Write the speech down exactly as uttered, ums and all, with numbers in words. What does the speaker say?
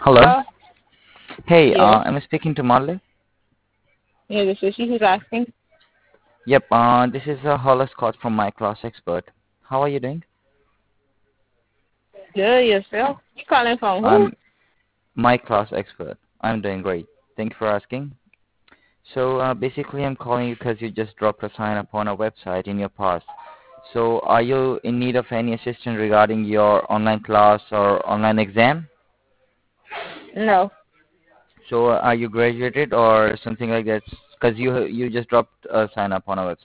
Hello. Hello? Hey, Yes. uh, I'm speaking to Marley. Yeah, this is she who's asking. Yep, uh, this is uh, Hollis Scott from My Class Expert. How are you doing? Good, yourself. You calling from who? I'm My Class Expert. I'm doing great. Thank you for asking. So uh, basically, I'm calling you because you just dropped a sign up on our website in your past. So are you in need of any assistance regarding your online class or online exam? No. So uh, are you graduated or something like that? Because you you just dropped a sign up on our website.